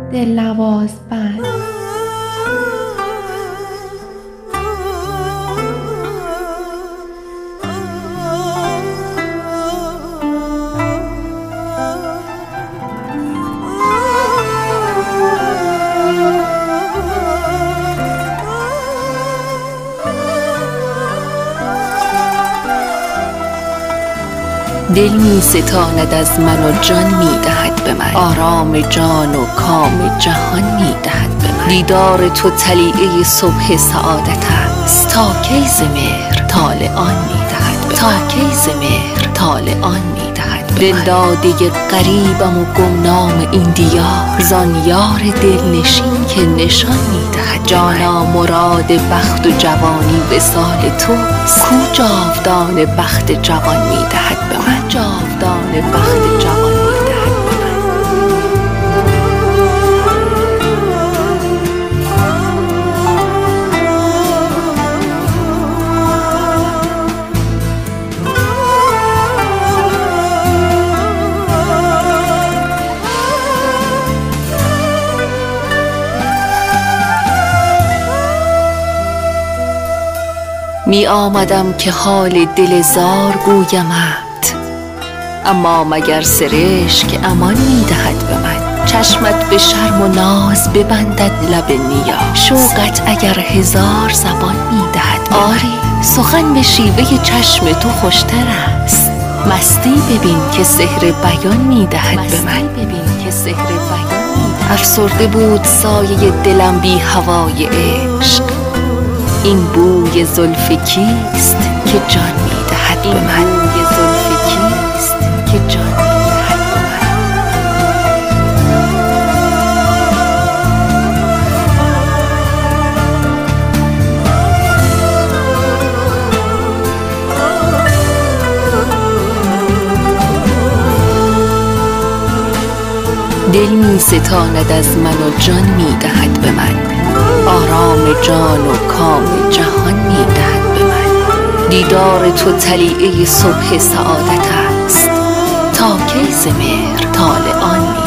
دلنواز بند. دل می ستاند از من و جان می دهد به من، آرام جان و کام جهان می دهد به من. دیدار تو طلیعه صبح سعادت است، تا کی ز مهر طالع آن می دهد به من، تا کی ز مهر طالع آن می دهد به من. دلداده غریبم و گمنام این دیار، زان یار دلنشین که نشان می دهد. جانا مراد بخت و جوانی وصال توست، کو جاودان بخت جوان می دهد به من، جاودان بخت جوان می دهد به من. می آمدم که حال دل زار گویمت، اما مگر سرشک امان می دهد به من. چشمت به شرم و ناز ببندد لب نیاز، شوقت اگر هزار زبان می دهد. آری سخن به شیوه چشم تو خوشتر است، مستی ببین که سحر بیان می دهد به من. افسرده بود سایه دلم بی هوای عشق، این بوی زلف کیست که جان می دهد به من، بوی زلف کیست که جان می دهد به من. دل می ستاند از من و جان می دهد به من، آرام جان و کام جهان می دهد به من. دیدار تو طلیعه صبح سعادت است، تا کی ز مهر طالع آن